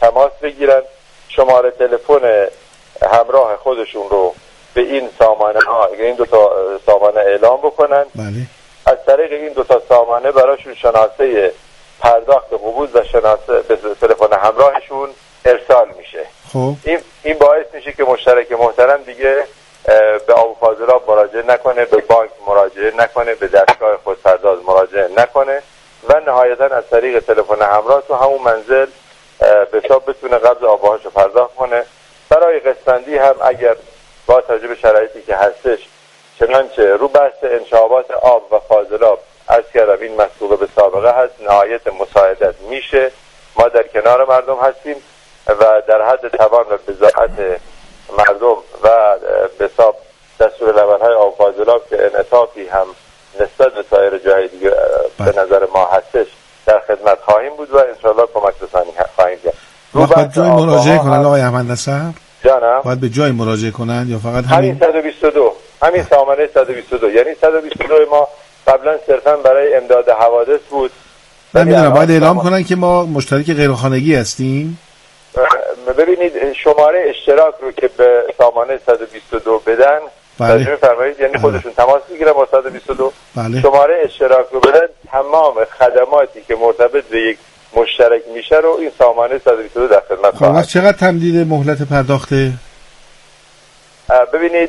تماس بگیرن، شماره تلفن همراه خودشون رو به این سامانه ها، این دو تا سامانه اعلام بکنن. بله. از طریق این دو تا سامانه براشون شناسه پرداخت قبوز و شناسه به تلفن همراهشون ارسال میشه. خب این باعث میشه که مشترک محترم دیگه به آب و فاضلاب مراجعه نکنه، به بانک مراجعه نکنه، به دستگاه خودپرداز مراجعه نکنه و نهایتا از طریق تلفن همراه تو همون منزل به حساب بتونه قبض آبهاشو پرداخت کنه. برای قسط‌بندی هم اگر با توجه به شرایطی که هستش، چنانچه رو بحث انشابات آب و فاضلاب از کردم این مسئول به سابقه هست، نهایت مساعدت میشه، ما در کنار مردم هستیم و در حد توان و بضاعت مردم و به حساب دستورالعمل‌های آب و فاضلاب که انعطافی هم نسبت به سایر جاهای دیگه به نظر ما هستش در خدمت خواهیم بود و انشاءالله کمک رسانی خواهیم کرد. باید جای مراجعه کنن آقای احمد نصر؟ جانم باید به جای مراجعه کنن یا فقط همین 122 همین سامانه 122 یعنی 122 ما قبلا صرفا برای امداد حوادث بود. نمیدونم باید اعلام کنن که ما مشترک غیرخانگی هستیم. ببینید شماره اشتراک رو که به سامانه 122 بدن ترجمه فرمایید، یعنی خودشون تماس میگیرن با 122. بله. شماره اشتراک رو بدن، تمام خدماتی که مرتبط به یک مشترک میشه رو این سامانه 122 در خدمت خواهد. خب چقدر تمدید مهلت پرداخته؟ ببینید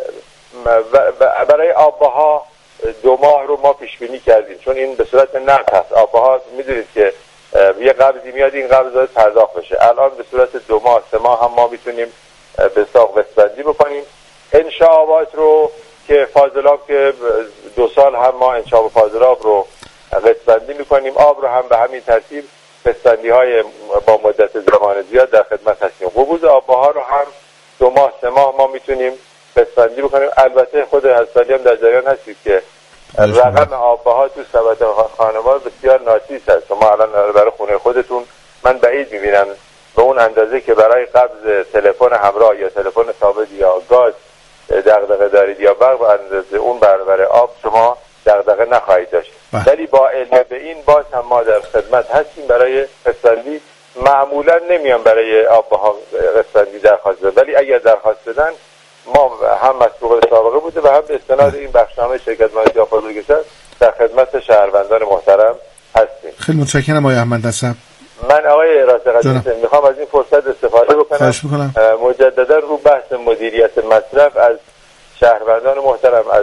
برای آبها 2 ماه رو ما پیش بینی کردیم، چون این به صورت نقد هست. آبها میدونید که یه قبضی میاد، این قبض باید پرداخت بشه. الان به صورت 2 ماه 3 ماه هم ما میتونیم به حساب قسط‌بندی بکنیم. انشابات رو که فاضلاب که 2 سال هم ما انشاب فاضلاب رو قسط‌بندی میکنیم، آب رو هم به همین ترتیب قسط‌بندی های با مدت زمان زیاد در خدمت هستیم. قبوز آبها رو هم 2 ماه 3 ماه ما میتونیم قسط‌بندی بکنیم. البته خود حسالی هم در جریان هستید که رقم آبها تو ثبت خانوار بسیار ناچیز هست. شما الان برای خونه خودتون من بعید میبینم به اون اندازه که برای قبض تلفن همراه یا تلفن ثابت یا گاز دغدغه دارید یا برق، اندازه اون برابر آب شما دغدغه نخواهید داشت. ولی با علم به این باز هم ما در خدمت هستیم برای قسط‌بندی. معمولا نمیان برای آبها قسط‌بندی درخواست بدن، ولی اگر درخواست بدن ما هم مسئول سابقه بوده و هم به استناد این بخشنامه شرکت مالیاتی آفاضل کشور در خدمت شهروندان محترم هستیم. خیلی متشکرم آقای احمد نصر. من آقای راسق‌عزیز میخوام از این فرصت استفاده بکنم مجددا رو بحث مدیریت مصرف از شهروندان محترم، از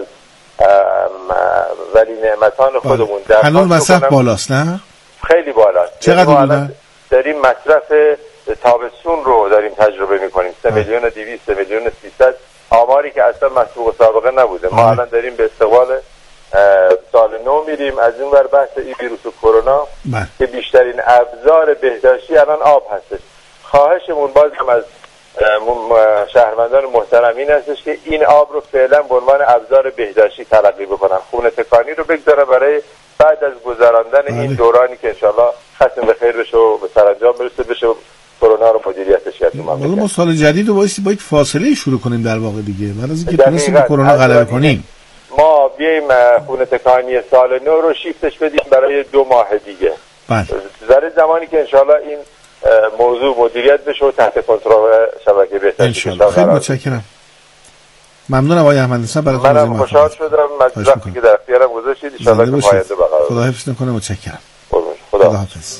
ولی نعمتان خودمون در هنوز مصرف بالاست نه؟ خیلی بالاست. چقدر بوده؟ داریم مصرف تابستون رو داریم تجربه میکنیم 3,200,000 3,300,000 آماری که اصلا مسبوق سابقه نبوده. ما الان داریم به استقبال سال نو میریم. از این ور بحث این ویروس کرونا که بیشترین ابزار بهداشتی الان آب هستش. خواهشمون باز هم از شهروندان محترم این هستش که این آب رو فعلا به عنوان ابزار بهداشتی تلقی بکنن، خونه تکانی رو بگذارن برای بعد از گذراندن این دورانی که انشالله ختم به خیر بشه و به سرانجام برسه بشه کرونا رو مدیریتش کرد. ما سال جدید رو باید فاصله شروع کنیم در واقع دیگه، بعد از اینکه تونستیم به کرونا غلبه کنیم ما بیایم خونه تکانی سال نو رو شیفتش بدیم برای 2 ماه دیگه. در زمانی که انشالله این موضوع مدیریت بشه و تحت کنترل شبکه بهداشتی انشالله. خیلی متشکرم. ممنونم آقای احمد نصر برای توضیح. منم خوشحال شدم از وقتی که در اختیارم گذاشتید. ان شاءالله که پاینده بقا. خدا حفظتون کنه. متشکرم. خدا حافظ.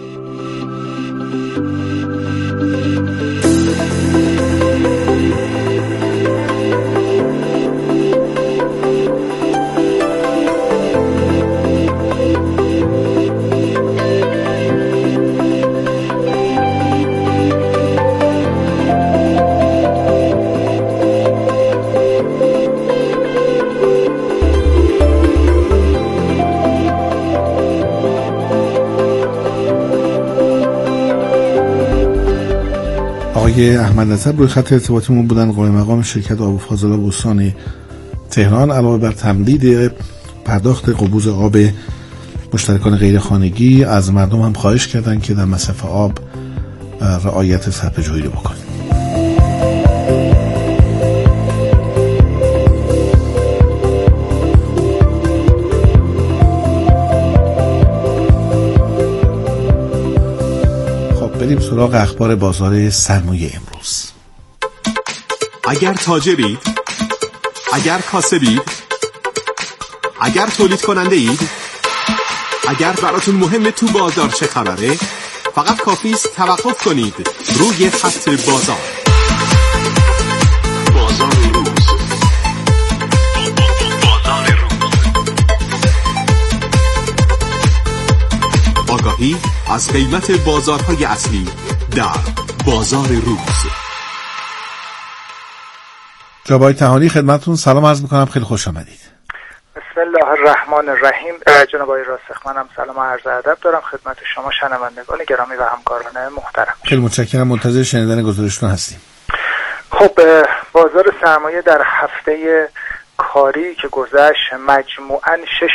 آقای احمد نصر روی خط ارتباطمون بودن، قائم مقام شرکت آب و فاضلاب استان تهران. علاوه بر تمدید پرداخت قبوز آب مشترکان غیر خانگی، از مردم هم خواهش کردن که در مصرف آب رعایت صرفه‌جویی رو بکنید. خب بریم سراغ اخبار بازار سرمایه امروز. اگر تاجرید، اگر کاسبید، اگر تولید کننده اید، اگر براتون مهمه تو بازار چه خبره، فقط کافی است توقف کنید روی خط بازار. بازار روز. آگاهی از قیمت بازارهای اصلی در بازار روز. جناب آقای طحانی خدمتتون سلام عرض میکنم، خیلی خوش آمدید. بسم الله الرحمن الرحیم. جناب آقای راسخ، منم سلام و عرض ادب دارم خدمت شما شنوندگان گرامی و همکاران محترم. خیلی متشکرم، منتظر شنیدن گزارشتون هستیم. خب بازار سرمایه در هفته کاری که گذشت مجموعاً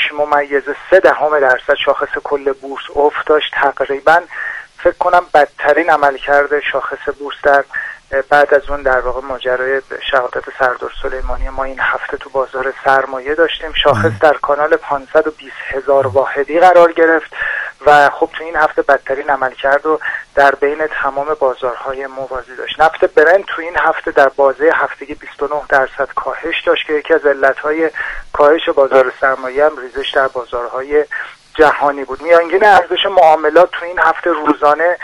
6.3% شاخص کل بورس افت داشت. تقریباً فکر کنم بدترین عملکرد شاخص بورس در بعد از اون در واقع ماجرای شهادت سردار سلیمانی ما این هفته تو بازار سرمایه داشتیم. شاخص در کانال 520,000 واحدی قرار گرفت و خب تو این هفته بدترین عملکرد رو در بین تمام بازارهای موازی داشت. نفت برنت تو این هفته در بازه هفتگی 29% کاهش داشت که یکی از علتهای کاهش بازار سرمایه هم ریزش در بازارهای جهانی بود. میانگین ارزش معاملات تو این هفته روزانه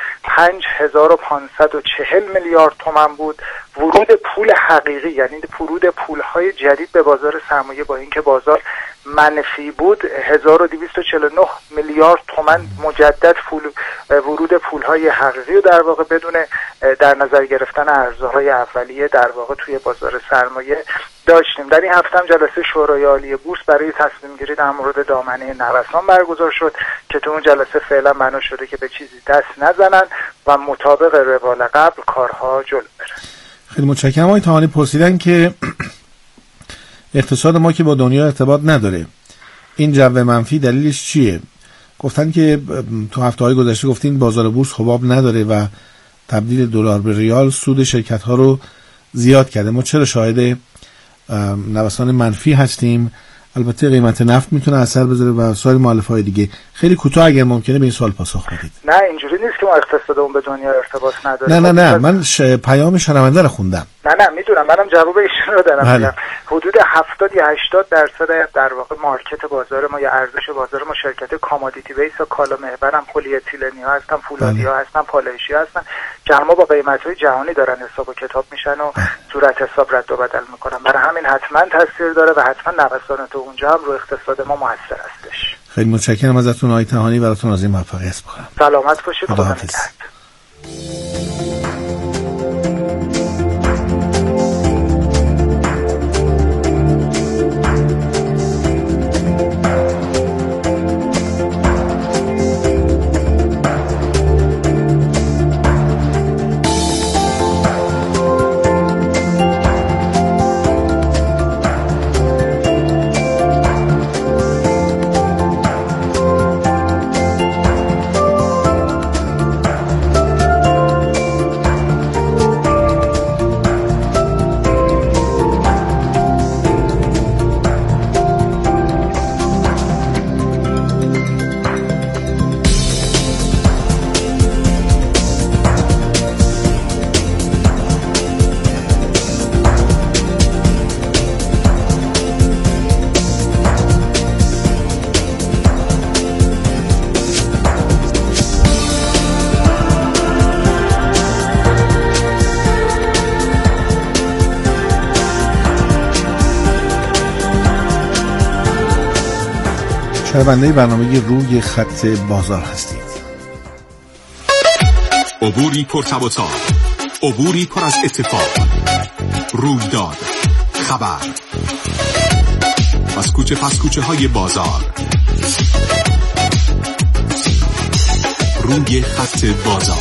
5,540 میلیارد تومان بود. ورود پول حقیقی یعنی ورود پولهای جدید به بازار سرمایه با اینکه بازار منفی بود 1249 میلیارد تومان مجدد ورود پولهای حقیقی رو در واقع بدون در نظر گرفتن ارزهای اولیه در واقع توی بازار سرمایه داشتیم. در این هفته هم جلسه شورای عالی بورس برای تصمیم گیری در مورد دامنه نوسان برگزار شد که تو اون جلسه فعلا معنا شده که به چیزی دست نزنن و مطابق روال قبل کارها جلو بره. خیلی متشکرم. آقای طحانی پرسیدن که اقتصاد ما که با دنیا ارتباط نداره، این جو منفی دلیلش چیه؟ گفتن که تو هفته‌های گذشته گفتین بازار بورس حباب نداره و تبدیل دلار به ریال سود شرکت‌ها رو زیاد کرده. ما چرا شاهد نوسان منفی هستیم؟ البته قیمت نفت میتونه اثر بذاره و سایر مؤلفه‌های دیگه. خیلی کوتاه اگر ممکنه به این سوال پاسخ بدید. نه اینجوری نیست که ما اقتصادمون به دنیا ارتباط نداره. نه من پیام شنونده رو خوندم. نه میدونم، منم جواب ایشون رو دارم میگم. حدود 70 یا 80% در واقع مارکت بازار ما یا ارزش بازار ما شرکت کامادیتی بیس و کالا محورن، پلی اتیلنی ها هستن، فولادی ها هستن، پالایشی هستن که ما با قیمت‌های جهانی دارن حساب و کتاب میشن و صورت حساب رد و بدل میکنن. برای همین حتما تاثیر داره و حتما نوسان تو اونجا هم رو اقتصاد ما موثر هستش. خیلی متشکرم ازتون آقای طحانی، براتون آرزوی موفقیت می‌کنم. سلامت باشید. خدا نگهدار. شنونده برنامه روی خط بازار هستید. عبوری پر تب و تاب، عبوری پر از اتفاق، رویداد، خبر از کوچه پس کوچه های بازار. روی خط بازار.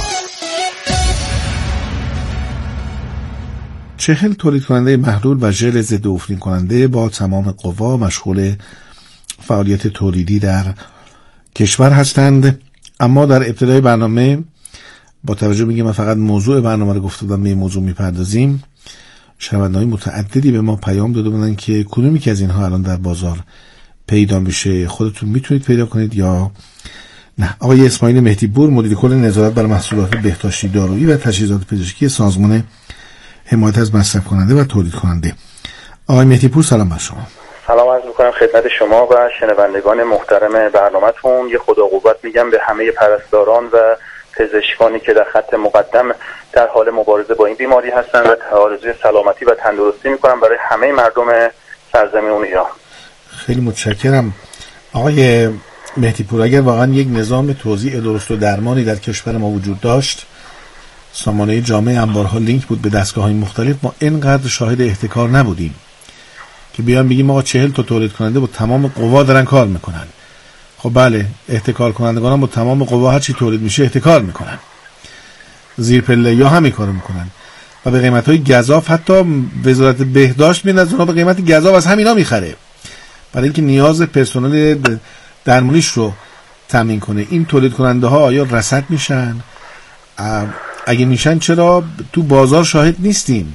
40 تولید کننده محلول و ژل ضد عفونی کننده با تمام قوا مشغول فعالیت تولیدی در کشور هستند. اما در ابتدای برنامه با توجه به اینکه من فقط موضوع برنامه رو گفته بودم، به این موضوع میپردازیم. شنونده‌های متعددی به ما پیام داده بودن که کدومی که از اینها الان در بازار پیدا میشه، خودتون میتونید پیدا کنید یا نه. آقای اسماعیل مهدی پور، مدیر کل نظارت بر محصولات بهداشتی دارویی و تجهیزات پزشکی سازمان حمایت از مصرف کننده و تولید کننده. آقای مهدی پور سلام بر شما. سلام عرض می‌کنم خدمت شما و شنوندگان محترم برنامه‌تون. یه خدا قوت میگم به همه پرستاران و پزشکانی که در خط مقدم در حال مبارزه با این بیماری هستند و آرزوی سلامتی و تندرستی می‌کنم برای همه مردم سرزمین ایران. خیلی متشکرم. آقای مهدی پور، اگر واقعا یک نظام توزیع درست و درمانی در کشور ما وجود داشت، سامانه جامع انبارها لینک بود به دستگاه‌های مختلف، ما اینقدر شاهد احتکار نبودیم که بیان بگیم آقا 40 تا تولید کننده با تمام قوا دارن کار میکنن. خب بله، احتکار کنندگان هم با تمام قوا هر چی تولید میشه احتکار میکنن، زیر پله یا همین کارو میکنن و به قیمت‌های گزاف. حتی وزارت بهداشت میاد از اونها به قیمت گزاف از همینا میخره برای اینکه نیاز پرسنل درمانیش رو تامین کنه. این تولید کننده ها آیا رصد میشن؟ اگه میشن چرا تو بازار شاهد نیستیم؟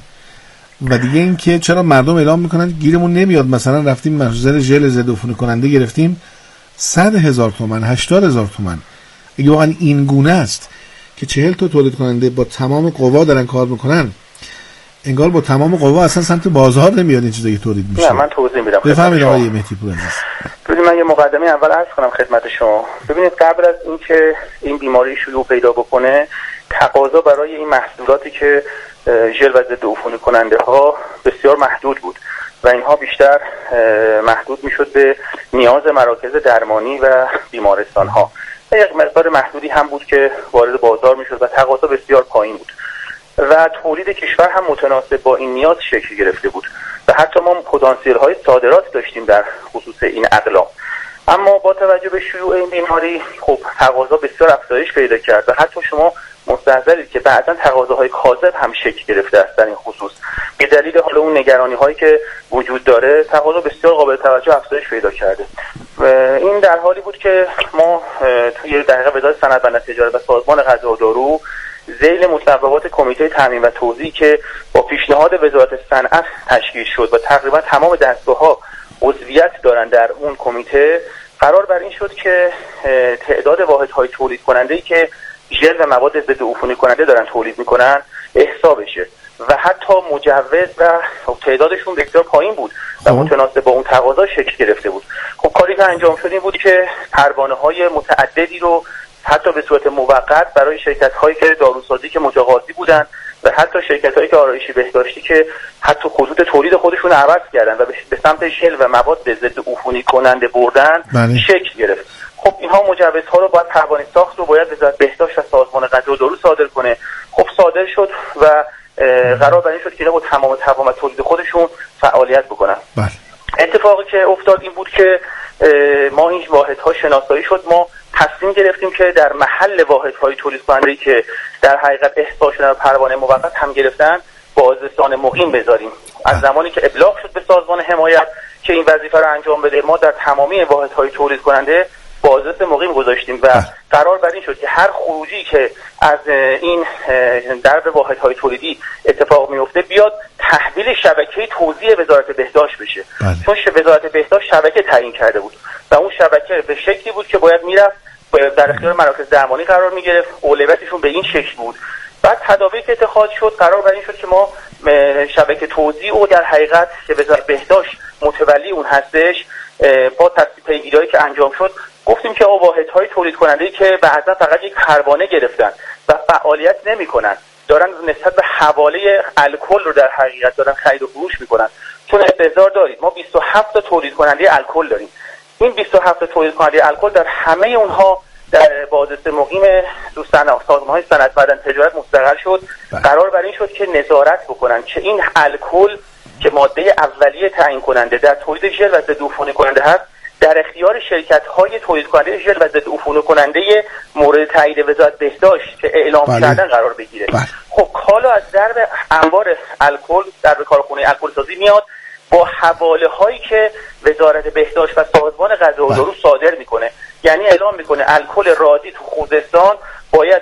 و دیگه این که چرا مردم اعلام میکنن گیرمون نمیاد؟ مثلا رفتیم محصول ژل ضد عفونی کننده گرفتیم 100,000 تومان، 80,000 تومان. اگه واقعا این گونه است که 40 تا تولید کننده با تمام قوا دارن کار میکنن، انگار با تمام قوا اصلا سمت بازار نمیاد این چیزایی که تولید میشه. نه، من توضیح میدم. بفرمایید آقای مهدی پور عزیز. ببینید، من یه مقدمه اول عرض کنم خدمت شما. ببینید، قبل از اینکه این بیماری شیوع پیدا بکنه، تقاضا برای این محصولاتی که ژل و ضد عفونی کننده ها بسیار محدود بود و اینها بیشتر محدود میشد به نیاز مراکز درمانی و بیمارستان ها. یک مقدار محدودی هم بود که وارد بازار میشد و تقاضا بسیار پایین بود و تولید کشور هم متناسب با این نیاز شکل گرفته بود و حتی ما پتانسیل های صادرات داشتیم در خصوص این اقلام. اما با توجه به شیوع این بیماری خب تقاضا بسیار افزایش پیدا کرد و حتی شما مستحضرید که بعداً تقاضاهای کاذب هم شکل گرفته است در این خصوص. به دلیل حالا اون نگرانی هایی که وجود داره، تقاضا بسیار قابل توجه افزایش پیدا کرده و این در حالی بود که ما توی دقیقه وزارت صنعت و تجارت و سازمان غذا و دارو ذیل مصوبات کمیته تامین و توزیع که با پیشنهاد وزارت صنعت تشکیل شد و تقریبا تمام دستگاه‌ها عضویت دارند در اون کمیته، قرار بر این شد که تعداد واحدهای تولید کننده‌ای که ژل و مواد ضد عفونی کننده دارن تولید میکنن احصا بشه و حتی مجوز و تعدادشون بسیار پایین بود و متناسب با اون تقاضا شکل گرفته بود. خب کاری که انجام شد این بود که پروانه‌های متعددی رو حتی به صورت موقت برای شرکت‌هایی که داروسازی که متقاضی بودن و حتی شرکت‌هایی که آرایشی بهداشتی که حتی خطوط تولید خودشون رو عوض کردن و به سمت ژل و مواد ضد عفونی کننده بردن شکل گرفت. خب اینها مجوزها رو باید پروانه ساخت و باید وزارت بهداشت و سازمان غذا و دارو صادر کنه. خب صادر شد و قرار بر این شد که با تمام توان تولید خودشون فعالیت بکنن. اتفاقی که افتاد این بود که ما این واحدها شناسایی شد. ما تصمیم گرفتیم که در محل واحدهای تولید کننده‌ای که در حقیقت احصا شدن پروانه موقت هم گرفتن بازرسان مقیم بذاریم. از زمانی که ابلاغ شد به سازمان حمایت که این وظیفه رو انجام بده، ما در تمامی واحدهای تولید کننده بازرس مقیم گذاشتیم و قرار بر این شد که هر خروجی که از این درب واحدهای تولیدی اتفاق میفته بیاد تحویل شبکه توزیع وزارت بهداشت بشه. چون وزارت بهداشت شبکه تعیین کرده بود و اون شبکه به شکلی بود که باید میرفت در اختیار مراکز درمانی قرار میگرفت. اولویتشون به این شکل بود. بعد تدابیری که اتخاذ شد قرار بر این شد که ما شبکه توزیع و در حقیقت که وزارت بهداشت متولی اون هستش، با تصویب پیگیری‌هایی که انجام شد گفتیم که واحدهای تولید کننده‌ای که بعضا فقط یک پروانه گرفتن و فعالیت نمی‌کنن، دارن نسبت به حواله الکل رو در حقیقت دارن خرید و فروش می‌کنن. چون استحضار دارید ما 27 تا تولید کننده الکل داریم. این 27 تا تولید کننده الکل در همه اونها در بازرس مقیم سازمان‌های صنعت و تجارت مستقر شد. قرار بر این شد که نظارت بکنن که این الکل که ماده اولیه تعیین کننده در تولید ژل و ضد عفونی کننده هست در اختیار شرکت‌های تولید کننده ژل و ضد عفونی کننده مورد تایید وزارت بهداشت که اعلام کردن قرار بگیره. خب کالا از درب انبار الکل در کارخونه الکل سازی میاد با حواله‌هایی که وزارت بهداشت و سازمان غذا و دارو صادر میکنه. یعنی اعلام میکنه الکل رادی تو خوزستان باید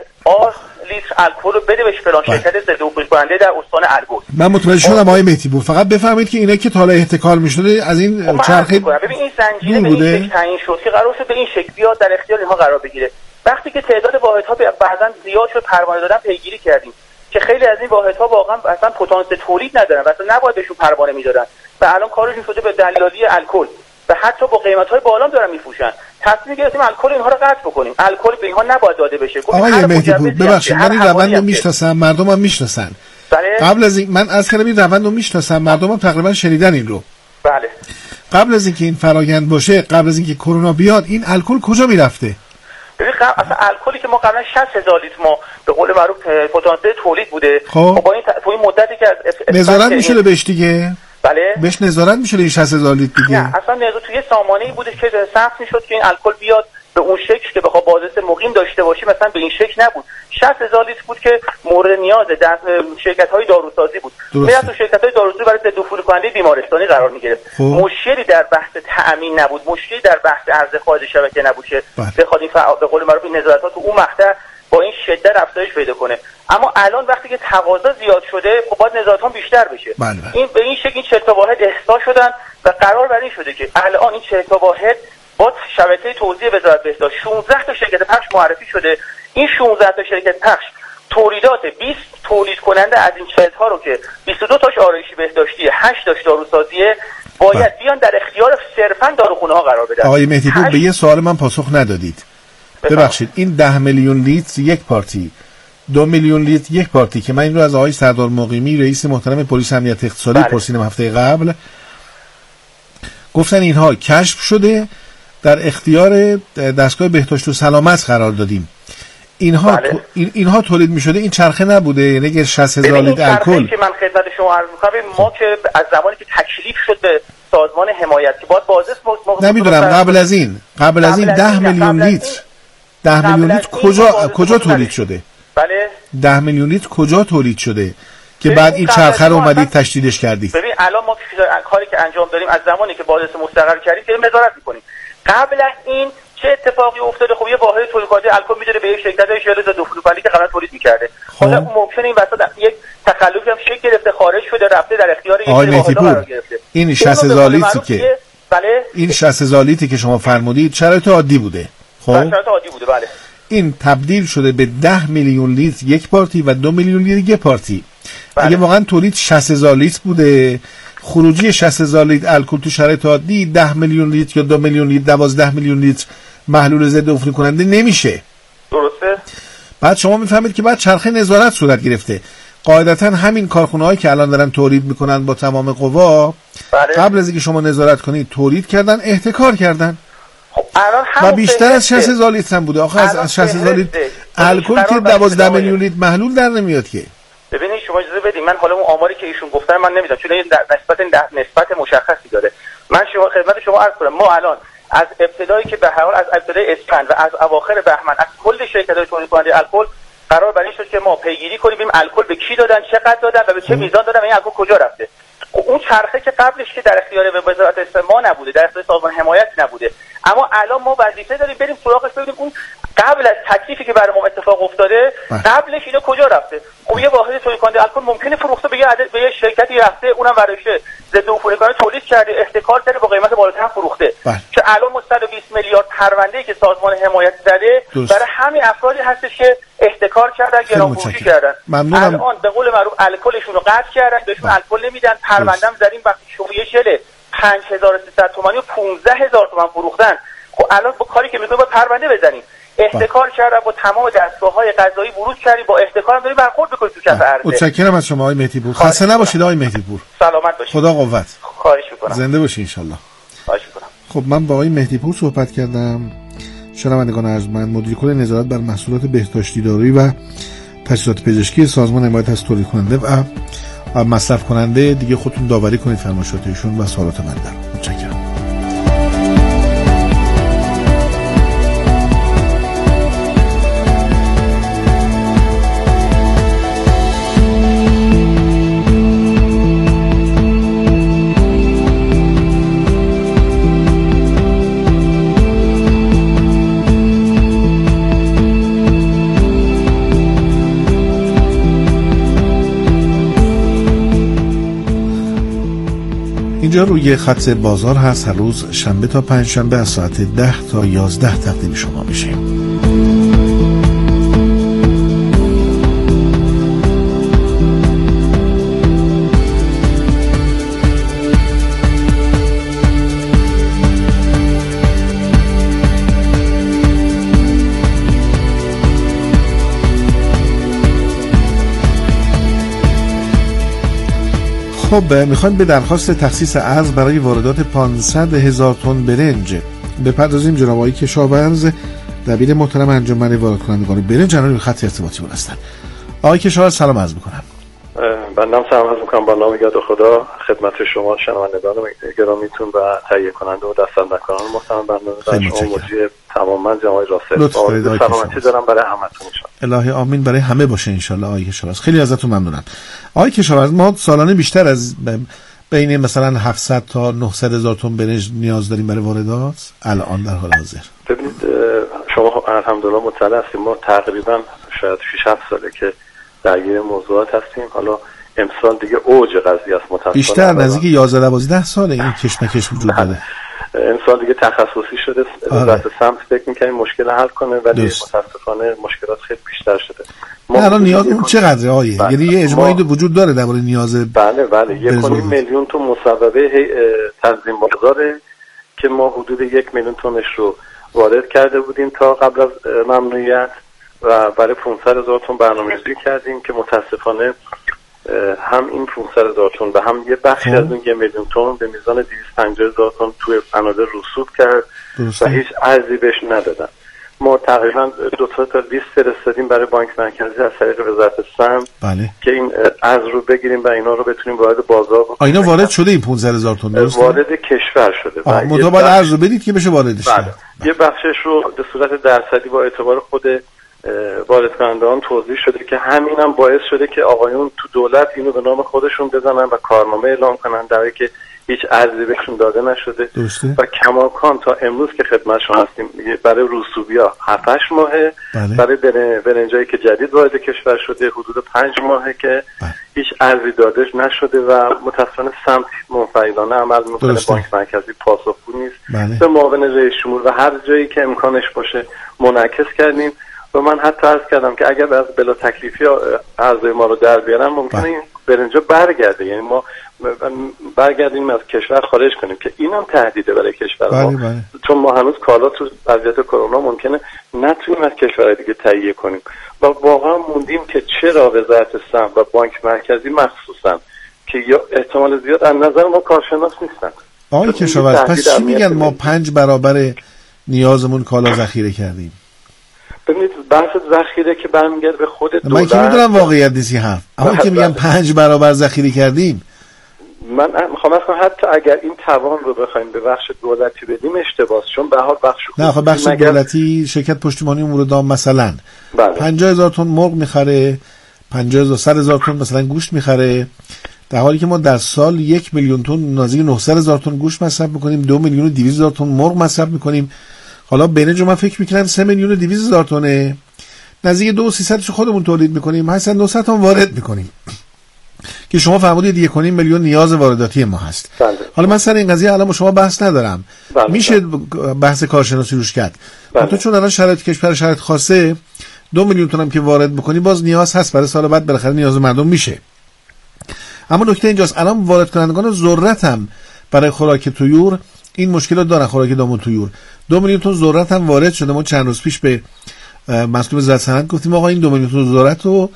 لیتر الکل رو بده به فلان شرکت ضد عفونی کننده در استان البرز. من متوجه شدم آقای مهدی پور. فقط بفرمایید که اینا که تا حالا احتکار میشده از این چرخه ببین این زنجیره به این شکل تعیین شد که قرار شد به این شکل بیاد در اختیار اینها قرار بگیره. وقتی که تعداد واحدها بعضا زیاد شد پروانه دادن پیگیری کردیم که خیلی از این واحدها واقعا اصلا پتانسیل تولید ندارن و اصلا نباید بهشون پروانه میدادن و الان کارشون شده به دلالی الکل و حتی با قیمت‌های بالا دارن میفروشن. تصمیم گرفتیم الکل اینها رو قطع بکنیم. الکل به اینها نباید داده بشه. آقای مهدی پور ببخشید من این روند رو میشناسم، مردم هم میشناسن. بله. قبل از این من از کردم این روند رو میشناسم، مردم هم تقریبا شنیدن این رو. بله. قبل از اینکه این فرآیند باشه، قبل از اینکه کرونا بیاد، این الکل کجا میرفته؟ ببین اصلا الکلی که ما قبلا 60000 لیتر ما به قول معروف پتانسیل تولید بوده، خب با این مدتی که از نظارت میشده بهش دیگه. بله بهش نظارت میشده این 60000 لیتر دیگه. نه اصلا نظارت توی سامانه‌ای بوده که ثبت میشد که این الکل بیاد به اون شکل که بخواد بازرس مقیم داشته باشه، مثلا به این شکل نبود. 60000 لیتر بود که مورد نیاز در شرکت‌های داروسازی بود. میاد تو شرکت‌های داروسازی برای ضد عفونی کننده بیمارستانی قرار می‌گرفت. مشکلی در بحث تأمین نبود، مشکلی در بحث عرضه خارج شبکه نبود که بخواد این به قول معروف نظارت‌ها تو اون مقطع با این شدت افزایش پیدا کنه. اما الان وقتی که تقاضا زیاد شده خب باید نظارت‌ها بیشتر بشه. این به این شکل این 40 تا واحد احصا شدن و قرار بر این شده که الان این 40 تا واحد با شبکه توزیع وزارت بهداشت 16 تا شرکت پخش معرفی شده. این 16 تا شرکت پخش تولیدات 20 تولید کننده از این 40 ها رو که 22 تاش آرایشی بهداشتی، 8 تاش داروسازیه باید بیان در اختیار صرفاً داروخونه ها قرار بدن. آقای مهدی پور به یه سوال من پاسخ ندادید. ببخشید این 10 میلیون لیتر یک پارتی، 2 میلیون لیتر یک پارتی که من این رو از آقای سردار مقیمی رئیس محترم پلیس امنیت اقتصادی پرسیدم هفته قبل، گفتن اینها کشف شده در اختیار دستگاه بهداشت و سلامت قرار دادیم. اینها تولید می‌شده، این چرخه نبوده، یعنی اگه 60000 لیتر الکل که من خدمت شما عرض می‌کنم ما که از زمانی که تکلیف شد به سازمان حمایت که باید بازرس نمیدونم قبل از این 10 میلیون لیتر 10 میلیون لیتر کجا تولید شده؟ بله 10 میلیون لیتر کجا تولید شده که بعد این چرخه رو اومدید تشدیدش کردید؟ ببین الان ما کاری که انجام داریم از زمانی که بازرس مستقر کردیم که نظارت می‌کنیم. قبل از این چه اتفاقی افتاده؟ خب یه واحد تولید کننده الکل می‌داره به یه شرکت ژل ضد عفونی که قبلا تولید می‌کرده. حالا ممکنه این وسط یک تخلفی هم شکل گرفته، خارج شده، رفته در اختیار یک واحد قرار گرفته. این 60000 لیتری که بله این 60000 لیتری که شما فرمودید شرایط عادی بوده. خب شرایط عادی بوده بله. این تبدیل شده به 10 میلیون لیتر یک پارتی و 2 میلیون لیتر یک پارتی. اگه واقعا تولید 60000 لیتر بوده، خروجی 60000 لیتر الکل تو شرایط عادی 10 میلیون لیتر یا 2 میلیون لیتر 12 میلیون لیتر محلول ضد عفونی کننده نمیشه. درسته؟ بعد شما میفهمید که بعد چرخه نظارت صورت گرفته. قاعدتا همین کارخونه‌هایی که الان دارن تولید میکنن با تمام قوا قبل از اینکه شما نظارت کنید تولید کردن، احتکار کردن. خب الان و بیشتر از 60000 لیتر هم بوده. آخه از 60000 لیتر الکل که 12 میلیون لیتر محلول در نمیاد که. ببینید شما اجازه بدید من حالا اون آماری که ایشون گفتن من نمیدونم چون این نسبت مشخصی داره. من شما خدمت شما عرض کنم ما الان از ابتدایی که به هر حال از ابتدای اسفند و از اواخر بهمن از کل شرکت‌های تولید کننده الکل قرار بر این شد که ما پیگیری کنیم ببینیم الکل به کی دادن، چقدر دادن و به چه میزان دادن و این الکل کجا رفته. اون چرخه که قبلش که در اختیار وزارت ما نبوده، در اختیار سازمان حمایت نبوده، اما الان ما وظیفه داریم بریم سراغش ببینیم اون قبل از تکلیفی که برای ما اتفاق افتاده قبلش اینا کجا رفته. خب یه واحد تولید کننده الکل ممکنه فروخته به یه شرکتی رفته اونم برایش ضد عفونی کننده تولید کرده، احتکار کرده، با قیمت بالاتر هم فروخته که الان 120 میلیارد پرونده‌ای که سازمان حمایت زده برای همین افرادی هستش که احتکار کردن، گرانفروشی کردن. الان به قول معروف الکلشون رو قطع کردن، بهشون الکل نمیدن. پرونده‌ام زدیم وقتی شما یه ژل 5300 تومانی و 15000 تومان فروختن. خب الان با کاری که می‌کنیم با پرونده بزنیم. احتکار کردن، با تمام دستگاه‌های قضایی ورود کردیم، با احتکار هم داریم برخورد می‌کنیم تو کف عرضه. متشکرم از شما آقای مهدی پور. خسته نباشید آقای مهدی پور. سلامت باشید. خدا قوت. خواهش می‌کنم. زنده باشید ان شاءالله. خواهش می‌کنم. خب من با آقای مهدی پور صحبت کردم. شنوندگان ارجمند، مدیر کل نظارت بر محصولات بهداشتی دارویی و تجهیزات پزشکی سازمان حمایت از تولید کننده و مصرف کننده. دیگه خودتون داوری کنید فرمایشات ایشون و سوالات من در. متشکرم. اینجا روی خط بازار هست، هر روز شنبه تا پنجشنبه از ساعت 10 تا 11 تقدیم شما میشیم. خب میخوایم به درخواست تخصیص ارز برای واردات 500,000 تن برنج بپردازیم. جناب آقای کشاورز دبیر محترم انجمن واردکنندگان برنج الان به خط ارتباطی هستن. آقای کشاورز سلام عرض میکنم. بنده سلام عرض میکنم با نام یاد خدا خدمت شما شنوندگان گرامیتون و تهیه کننده و دستاندرکاران محترم بنده و شما مجری تماما جناب راسل سلامتی دارم برای همتون ان الهی آمین برای همه باشه ان شاء الله. آقای کشاورز خیلی ازتون ممنونم. آقای کشاورز ما سالانه بیشتر از بین مثلا 700 تا 900,000 تن برنج نیاز داریم برای واردات الان در حال حاضر. ببینید شما الحمدلله مطلع هستیم، ما تقریبا شاید 6-7 ساله که درگیر موضوعات هستیم. حالا امسال دیگه اوج قضیه است متأسفانه. بیشتر نزدیک 11-12 ساله این کشمکش وجود داره. امسال دیگه تخصصی شده، وزارت سمت فکر می‌کنه مشکل حل کنه ولی متأسفانه مشکلات خیلی بیشتر شده. الان نیاز اون چقدره آیه؟ یعنی یه اجماعی وجود داره درباره نیاز. بله 1.5 میلیون تن مصوبه تنظیم بازاره که ما حدود 1 میلیون تنش رو وارد کرده بودیم تا قبل از ممنوعیت و برای 500,000 تن برنامه‌ریزی کردیم که متاسفانه هم این 500,000 تن و هم یه بخشی از اون 1 میلیون تن به میزان 250,000 تن توی بنادر رسوب کرد و هیچ ارزی بهش ندادن. ما تقریبا 2 تا لیست فرستادیم برای بانک مرکزی از طریق وزارت سمت که این ارز رو بگیریم و اینا رو بتونیم وارد بازار بکنیم. اینا وارد شده این 15,000 تن درسته؟ وارد کشور شده. مدام باید ارز رو بدید که بشه واردش کرد. یه بخشش رو به صورت درصدی با اعتبار خود وارد کنندگان توضیح شده که همینم باعث شده که آقایون تو دولت اینو به نام خودشون بزنن و کارنامه اعلام کنن در حالی که هیچ ارزی بهشون داده نشده و کماکان تا امروز که خدمت شما هستیم برای رسوبیا 7-8 ماهه، برای برنجایی که جدید وارد کشور شده حدود 5 ماهه که هیچ ارزی داده نشده و متأسفانه سمت منفعلانه عمل میکنه. بانک مرکزی پاسخگو نیست. به معاون رئیس جمهور و هر جایی که امکانش باشه منعکس کردیم و من حتی عرض کردم که اگر از بلا تکلیفی اعضای ما رو در بیارن ممکنه این برنجا برگرده، یعنی ما برگردیم از کشور خارج کنیم که اینم تهدیده برای کشور ما. چون ما هنوز کالا تو وضعیت کرونا ممکنه نتونیم از کشورهای دیگه تهیه کنیم و واقعا موندیم که چرا وزارت سمت و بانک مرکزی مخصوصا که یا احتمال زیاد از نظر ما کارشناس نیستن. آقای کشاورز پس چی میگن ما 5 برابر نیازمون کالا ذخیره کردیم؟ ببینید بحث ذخیره که برمیگرده به خود دولت. من که میدونم واقعیت نیستی حرف اما که میگم 5 برابر ذخیره کردیم. من میخوام اصلا حتی اگر این توان رو بخوایم به بخش دولتی بدیم اشتباهه، چون به حال بخش نه خب بخش دولتی شرکت پشتیبانی امور دام مثلا 50,000 تن مرغ میخره، 50,000 تن مثلا گوشت میخره، در حالی که ما در سال 1 میلیون تن نزدیک 900,000 تن گوشت مصرف میکنیم، 2,200,000 تن مرغ مصرف میکنیم. حالا برنج من فکر میکنم 3,200,000 تنه، نزدیک 2,300 خودمون تولید میکنیم، 800-900 تن وارد میکنیم که شما فرمودید 1.5 میلیون نیاز وارداتی ما هست. حالا من سر این قضیه الان با شما بحث ندارم. میشه بحث کارشناسی روش کرد. تو چون الان شرایط کشور شرایط خاصه 2 میلیون تن هم که وارد بکنی باز نیاز هست برای سال بعد بالاخره نیاز مردم میشه. اما نکته اینجاست الان وارد کنندگان ذرت هم برای خوراک طیور این مشکل رو دارن. خوراک دامون طیور 2 میلیون تن ذرت هم وارد شده. ما چند روز پیش به مسئول وزارت صنعت گفتیم آقا این 2 میلیون تن ذرت رو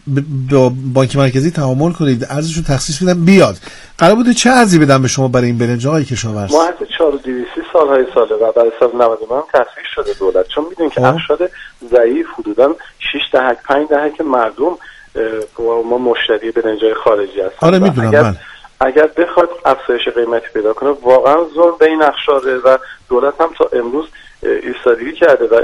با بانک مرکزی تعامل کنید ارزش رو تخصیص بدن بیاد. قرار بوده چه ارزی بدن به شما برای این برنج آقای کشاورز؟ ما حتی 4,200 سالهای ساله و برای سال 99 هم تخصیص شده دولت، چون میدونیم که افراد ضعیف حدوداً 6 دهک 5 دهک مردم ما مشتری برنجای خارجی هستن. آره میدونم. اگر بخواد افزایش قیمتی پیدا کنه واقعا ظلم به این اقشاره و دولت هم تا امروز ایستادگی کرده و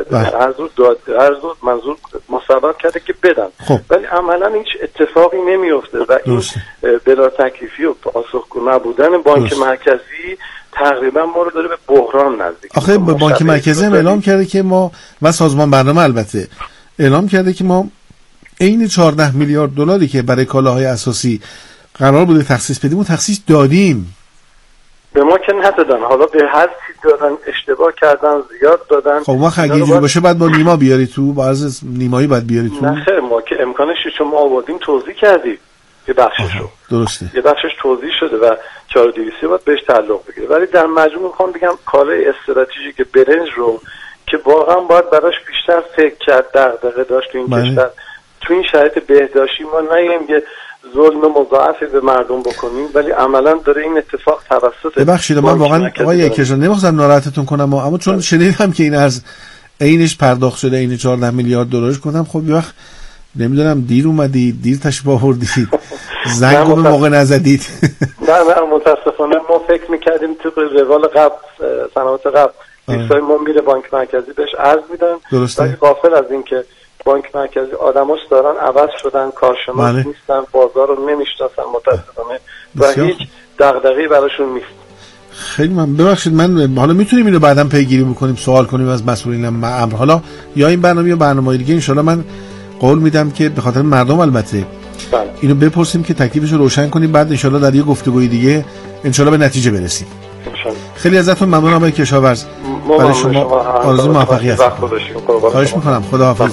ارز رو منظور مصوب کرده که بدن. ولی عملا هیچ اتفاقی نمیفته و این بلا تکلیفی و پاسخگو نبودن بانک مرکزی تقریبا ما رو داره به بحران نزدیک. آخه بانک مرکزی هم اعلام کرده که ما و سازمان برنامه البته اعلام کرده که ما عین 14 میلیارد دلاری که برای کالاهای اساسی قرار بوده تخصیص بدیم و تخصیص دادیم. به ما که ندادن، حالا به هر چی دادن اشتباه کردن، زیاد دادن. خب ما اگه اینجوری باشه بعد با نیما بیاری تو، با عرض نیمایی بعد بیاری تو. نه خیر، ما که امکانش چون ما آوردیم توضیح کردیم یه بخشش رو. درسته. یه بخشش توضیح شده و 4,200 باید بهش تعلق بگیره. ولی در مجموع میخوام بگم کالای استراتژیک برنج رو که واقعا باید براش بیشتر فکر کرد، دغدغه داشت تو این کشور. تو این شرایط بهداشتی ما نگیم که ظلم مضاعفی به مردم بکنیم، ولی عملا داره این اتفاق توسط ببخشید من واقعا آقای کشان نمیخواستم ناراحتتون کنم اما چون شنیدم که این از عینش پرداخت شده، این 14 میلیارد دلارش، گفتم خب یه وقت نمیدونم دیر اومدید، دیر تشریف آوردید، زنگو به موقع نزدید. نه متاسفانه ما فکر میکردیم طبق روال قبل، سنوات قبل دوستای ما میره بانک مرکزی بهش عرض میدن، ولی غافل از این که بانک مرکزی آدماش دارن عوض شدن، کارشناس نیستن، بازار رو نمیشناسن متاسفانه و هیچ دغدغه‌ای براشون نیست. خیلی من ببخشید من حالا میتونیم اینو بعداً پیگیری بکنیم، سوال کنیم از مسئولین امر، حالا یا این برنامه یا برنامه‌های دیگه ان شاءالله من قول میدم که به خاطر مردم البته اینو بپرسیم که تکلیفش رو روشن کنیم، بعد ان شاءالله در یه گفتگوی دیگه ان شاءالله به نتیجه برسیم. خیلی ازتون ممنونم آقای کشاورز، برای شما آرزوی موفقیت. خواهش میکنم، خداحافظ.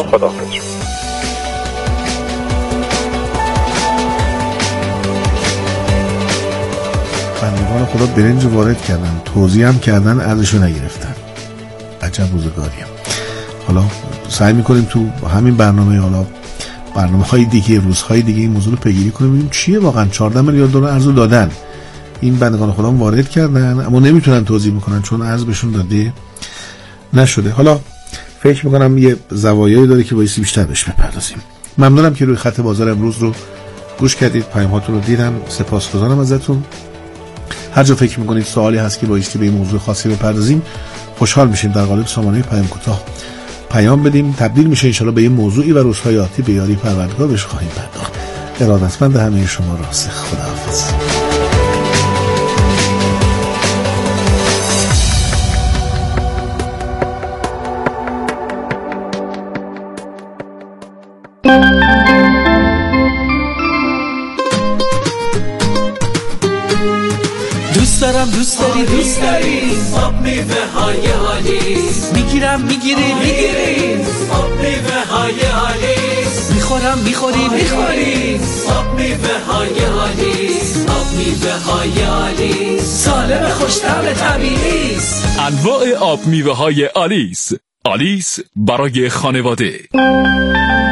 بندگان خدا برنج وارد کردن، توزیع هم کردن، ارزشو نگرفتن. عجب روزگاریم. حالا سعی میکنیم تو همین برنامه، حالا برنامه‌های دیگه، روزهای دیگه این موضوع رو پیگیری کنیم ببینیم چیه واقعا. 14 میلیارد دلار ارزو دادن، این بندگان خدا وارد کردن اما نمیتونن توضیح میکنن چون ارز بهشون داده نشده. حالا فکر میکنم یه زوایایی داره که بایستی بیشتر بهش بپردازیم. ممنونم که روی خط بازار امروز رو گوش کردید، پیام‌هاتون رو دیدم، سپاسگزارم ازتون. هر جا فکر میکنید سوالی هست که بایستی به این موضوع خاصی بپردازیم، خوشحال میشیم در قالب سامانه پیام کوتاه پیام بدیم، تبدیل میشه انشالله به یه موضوعی و روزهای آتی به یاری پروردگار بهش خواهیم پرداخت. ارادتمند همه شما راسخ. خداحافظ. دوست داری آب میوه های آلیس، میگیری آب میوه های آلیس، میخوریم آب میوه های آلیس، آب میوه های آلیس سالم خوش‌طعم طبیعی است. انواع آب میوه های آلیس برای خانواده.